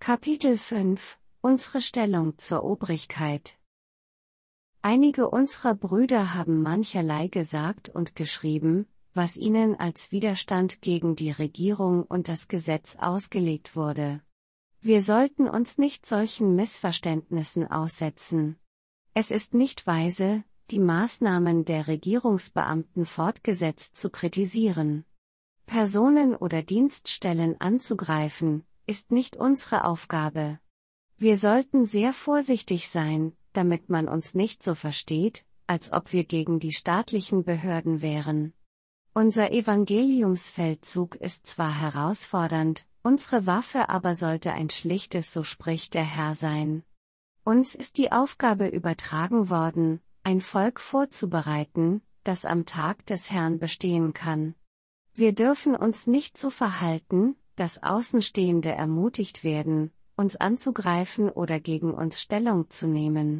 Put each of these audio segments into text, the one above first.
Kapitel 5 – Unsere Stellung zur Obrigkeit. Einige unserer Brüder haben mancherlei gesagt und geschrieben, was ihnen als Widerstand gegen die Regierung und das Gesetz ausgelegt wurde. Wir sollten uns nicht solchen Missverständnissen aussetzen. Es ist nicht weise, die Maßnahmen der Regierungsbeamten fortgesetzt zu kritisieren. Personen oder Dienststellen anzugreifen, ist nicht unsere Aufgabe. Wir sollten sehr vorsichtig sein, damit man uns nicht so versteht, als ob wir gegen die staatlichen Behörden wären. Unser Evangeliumsfeldzug ist zwar herausfordernd, unsere Waffe aber sollte ein schlichtes "So spricht der Herr" sein. Uns ist die Aufgabe übertragen worden, ein Volk vorzubereiten, das am Tag des Herrn bestehen kann. Wir dürfen uns nicht so verhalten, dass Außenstehende ermutigt werden, uns anzugreifen oder gegen uns Stellung zu nehmen.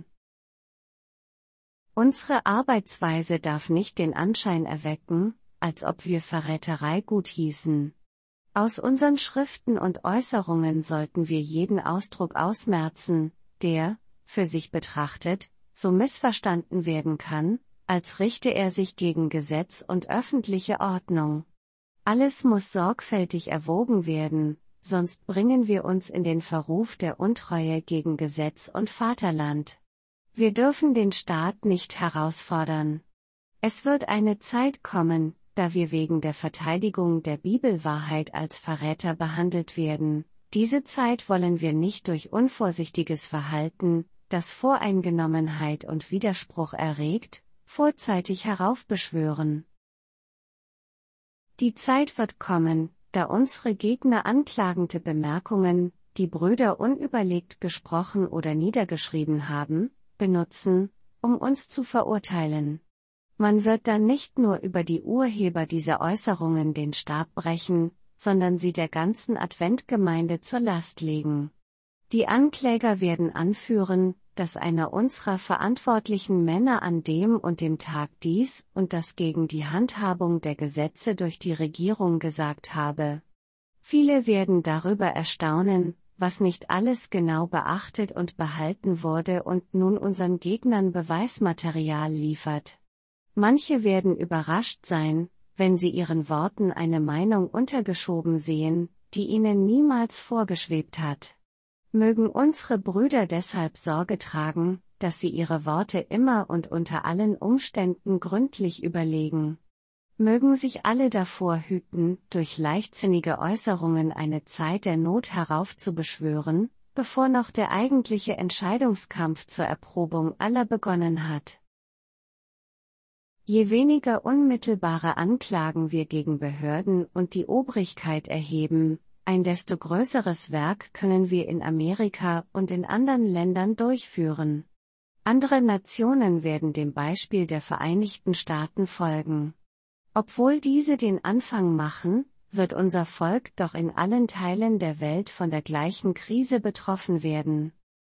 Unsere Arbeitsweise darf nicht den Anschein erwecken, als ob wir Verräterei guthießen. Aus unseren Schriften und Äußerungen sollten wir jeden Ausdruck ausmerzen, der, für sich betrachtet, so missverstanden werden kann, als richte er sich gegen Gesetz und öffentliche Ordnung. Alles muss sorgfältig erwogen werden, sonst bringen wir uns in den Verruf der Untreue gegen Gesetz und Vaterland. Wir dürfen den Staat nicht herausfordern. Es wird eine Zeit kommen, da wir wegen der Verteidigung der Bibelwahrheit als Verräter behandelt werden. Diese Zeit wollen wir nicht durch unvorsichtiges Verhalten, das Voreingenommenheit und Widerspruch erregt, vorzeitig heraufbeschwören. Die Zeit wird kommen, da unsere Gegner anklagende Bemerkungen, die Brüder unüberlegt gesprochen oder niedergeschrieben haben, benutzen, um uns zu verurteilen. Man wird dann nicht nur über die Urheber dieser Äußerungen den Stab brechen, sondern sie der ganzen Adventgemeinde zur Last legen. Die Ankläger werden anführen, dass einer unserer verantwortlichen Männer an dem und dem Tag dies und das gegen die Handhabung der Gesetze durch die Regierung gesagt habe. Viele werden darüber erstaunen, was nicht alles genau beachtet und behalten wurde und nun unseren Gegnern Beweismaterial liefert. Manche werden überrascht sein, wenn sie ihren Worten eine Meinung untergeschoben sehen, die ihnen niemals vorgeschwebt hat. Mögen unsere Brüder deshalb Sorge tragen, dass sie ihre Worte immer und unter allen Umständen gründlich überlegen. Mögen sich alle davor hüten, durch leichtsinnige Äußerungen eine Zeit der Not heraufzubeschwören, bevor noch der eigentliche Entscheidungskampf zur Erprobung aller begonnen hat. Je weniger unmittelbare Anklagen wir gegen Behörden und die Obrigkeit erheben, ein desto größeres Werk können wir in Amerika und in anderen Ländern durchführen. Andere Nationen werden dem Beispiel der Vereinigten Staaten folgen. Obwohl diese den Anfang machen, wird unser Volk doch in allen Teilen der Welt von der gleichen Krise betroffen werden.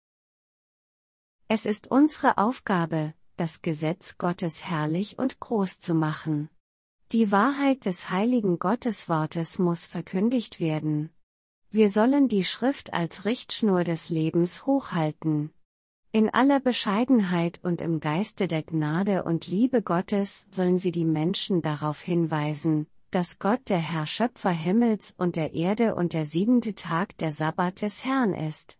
Es ist unsere Aufgabe, das Gesetz Gottes herrlich und groß zu machen. Die Wahrheit des heiligen Gotteswortes muss verkündigt werden. Wir sollen die Schrift als Richtschnur des Lebens hochhalten. In aller Bescheidenheit und im Geiste der Gnade und Liebe Gottes sollen wir die Menschen darauf hinweisen, dass Gott der Herr Schöpfer Himmels und der Erde und der 7. Tag der Sabbat des Herrn ist.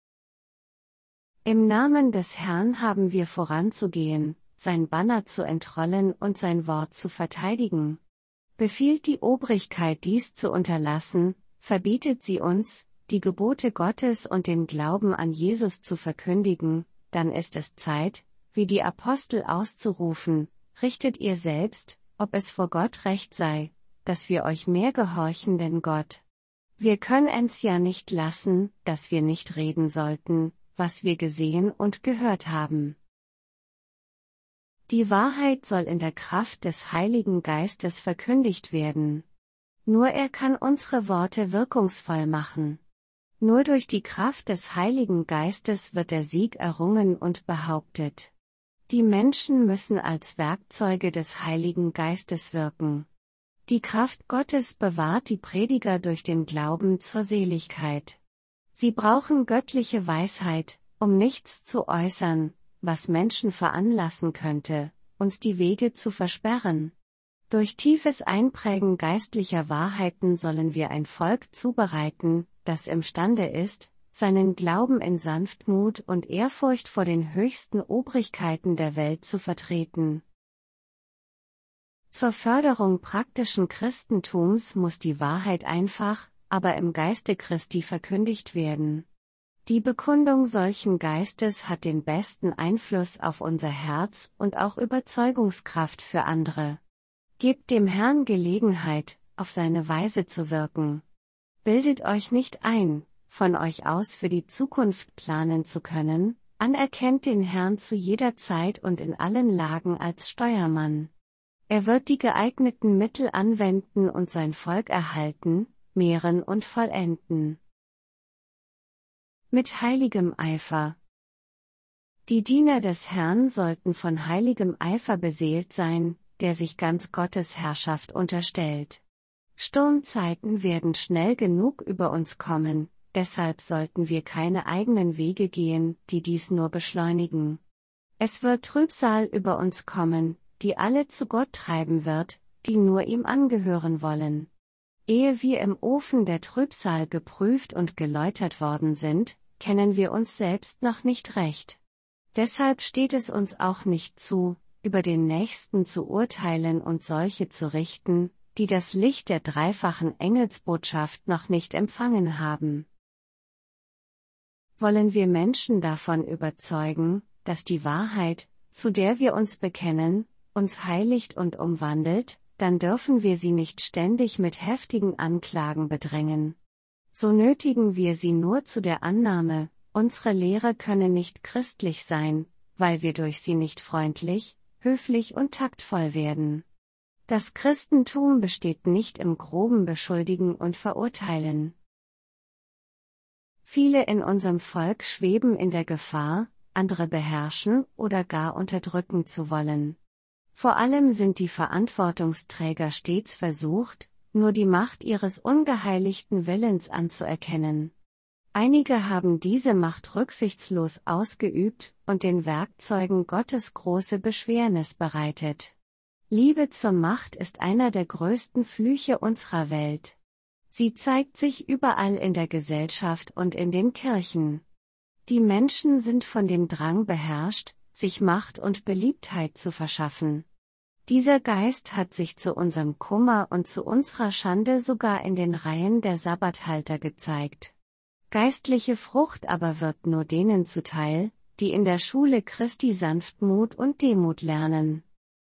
Im Namen des Herrn haben wir voranzugehen, sein Banner zu entrollen und sein Wort zu verteidigen. Befiehlt die Obrigkeit dies zu unterlassen, verbietet sie uns, die Gebote Gottes und den Glauben an Jesus zu verkündigen, dann ist es Zeit, wie die Apostel auszurufen, richtet ihr selbst, ob es vor Gott recht sei, dass wir euch mehr gehorchen denn Gott. Wir können es ja nicht lassen, dass wir nicht reden sollten, was wir gesehen und gehört haben. Die Wahrheit soll in der Kraft des Heiligen Geistes verkündigt werden. Nur er kann unsere Worte wirkungsvoll machen. Nur durch die Kraft des Heiligen Geistes wird der Sieg errungen und behauptet. Die Menschen müssen als Werkzeuge des Heiligen Geistes wirken. Die Kraft Gottes bewahrt die Prediger durch den Glauben zur Seligkeit. Sie brauchen göttliche Weisheit, um nichts zu äußern, was Menschen veranlassen könnte, uns die Wege zu versperren. Durch tiefes Einprägen geistlicher Wahrheiten sollen wir ein Volk zubereiten, das imstande ist, seinen Glauben in Sanftmut und Ehrfurcht vor den höchsten Obrigkeiten der Welt zu vertreten. Zur Förderung praktischen Christentums muss die Wahrheit einfach, aber im Geiste Christi verkündigt werden. Die Bekundung solchen Geistes hat den besten Einfluss auf unser Herz und auch Überzeugungskraft für andere. Gebt dem Herrn Gelegenheit, auf seine Weise zu wirken. Bildet euch nicht ein, von euch aus für die Zukunft planen zu können, anerkennt den Herrn zu jeder Zeit und in allen Lagen als Steuermann. Er wird die geeigneten Mittel anwenden und sein Volk erhalten, mehren und vollenden. Mit heiligem Eifer. Die Diener des Herrn sollten von heiligem Eifer beseelt sein, der sich ganz Gottes Herrschaft unterstellt. Sturmzeiten werden schnell genug über uns kommen, deshalb sollten wir keine eigenen Wege gehen, die dies nur beschleunigen. Es wird Trübsal über uns kommen, die alle zu Gott treiben wird, die nur ihm angehören wollen. Ehe wir im Ofen der Trübsal geprüft und geläutert worden sind, kennen wir uns selbst noch nicht recht. Deshalb steht es uns auch nicht zu, über den Nächsten zu urteilen und solche zu richten, die das Licht der dreifachen Engelsbotschaft noch nicht empfangen haben. Wollen wir Menschen davon überzeugen, dass die Wahrheit, zu der wir uns bekennen, uns heiligt und umwandelt, dann dürfen wir sie nicht ständig mit heftigen Anklagen bedrängen. So nötigen wir sie nur zu der Annahme, unsere Lehre könne nicht christlich sein, weil wir durch sie nicht freundlich, höflich und taktvoll werden. Das Christentum besteht nicht im groben Beschuldigen und Verurteilen. Viele in unserem Volk schweben in der Gefahr, andere beherrschen oder gar unterdrücken zu wollen. Vor allem sind die Verantwortungsträger stets versucht, nur die Macht ihres ungeheiligten Willens anzuerkennen. Einige haben diese Macht rücksichtslos ausgeübt und den Werkzeugen Gottes große Beschwernis bereitet. Liebe zur Macht ist einer der größten Flüche unserer Welt. Sie zeigt sich überall in der Gesellschaft und in den Kirchen. Die Menschen sind von dem Drang beherrscht, sich Macht und Beliebtheit zu verschaffen. Dieser Geist hat sich zu unserem Kummer und zu unserer Schande sogar in den Reihen der Sabbathalter gezeigt. Geistliche Frucht aber wird nur denen zuteil, die in der Schule Christi Sanftmut und Demut lernen.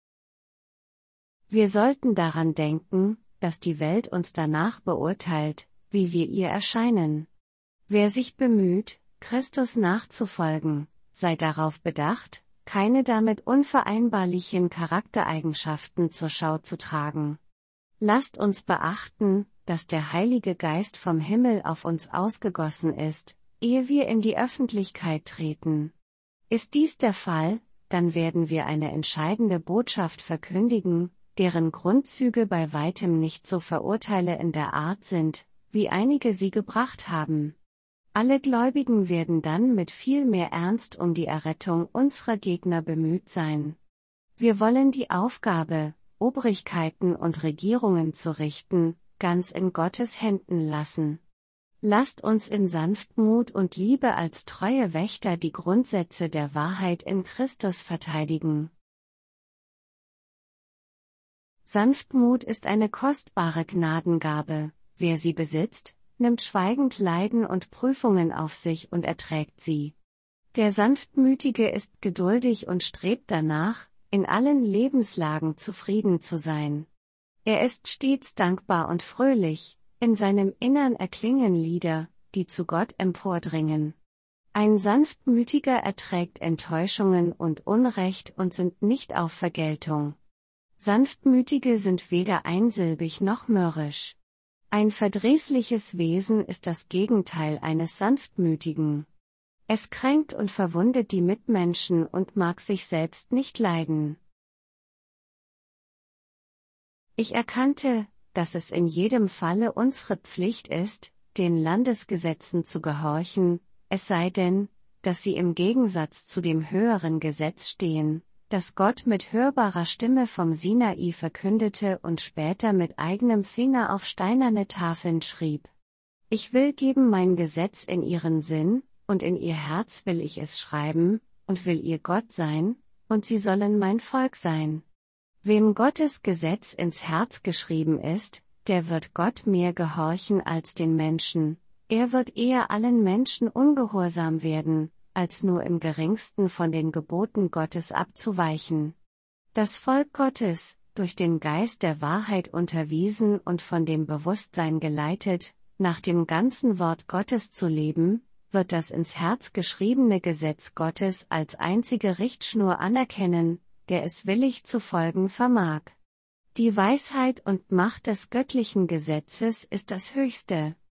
Wir sollten daran denken, dass die Welt uns danach beurteilt, wie wir ihr erscheinen. Wer sich bemüht, Christus nachzufolgen, sei darauf bedacht, keine damit unvereinbarlichen Charaktereigenschaften zur Schau zu tragen. Lasst uns beachten, dass der Heilige Geist vom Himmel auf uns ausgegossen ist, ehe wir in die Öffentlichkeit treten. Ist dies der Fall, dann werden wir eine entscheidende Botschaft verkündigen, deren Grundzüge bei weitem nicht so verurteile in der Art sind, wie einige sie gebracht haben. Alle Gläubigen werden dann mit viel mehr Ernst um die Errettung unserer Gegner bemüht sein. Wir wollen die Aufgabe, Obrigkeiten und Regierungen zu richten, ganz in Gottes Händen lassen. Lasst uns in Sanftmut und Liebe als treue Wächter die Grundsätze der Wahrheit in Christus verteidigen. Sanftmut ist eine kostbare Gnadengabe, wer sie besitzt, nimmt schweigend Leiden und Prüfungen auf sich und erträgt sie. Der Sanftmütige ist geduldig und strebt danach, in allen Lebenslagen zufrieden zu sein. Er ist stets dankbar und fröhlich, in seinem Innern erklingen Lieder, die zu Gott empordringen. Ein Sanftmütiger erträgt Enttäuschungen und Unrecht und sind nicht auf Vergeltung. Sanftmütige sind weder einsilbig noch mürrisch. Ein verdrießliches Wesen ist das Gegenteil eines Sanftmütigen. Es kränkt und verwundet die Mitmenschen und mag sich selbst nicht leiden. Ich erkannte, dass es in jedem Falle unsere Pflicht ist, den Landesgesetzen zu gehorchen, es sei denn, dass sie im Gegensatz zu dem höheren Gesetz stehen, das Gott mit hörbarer Stimme vom Sinai verkündete und später mit eigenem Finger auf steinerne Tafeln schrieb. Ich will geben mein Gesetz in ihren Sinn, und in ihr Herz will ich es schreiben, und will ihr Gott sein, und sie sollen mein Volk sein. Wem Gottes Gesetz ins Herz geschrieben ist, der wird Gott mehr gehorchen als den Menschen, er wird eher allen Menschen ungehorsam werden, als nur im geringsten von den Geboten Gottes abzuweichen. Das Volk Gottes, durch den Geist der Wahrheit unterwiesen und von dem Bewusstsein geleitet, nach dem ganzen Wort Gottes zu leben, wird das ins Herz geschriebene Gesetz Gottes als einzige Richtschnur anerkennen, der es willig zu folgen vermag. Die Weisheit und Macht des göttlichen Gesetzes ist das Höchste,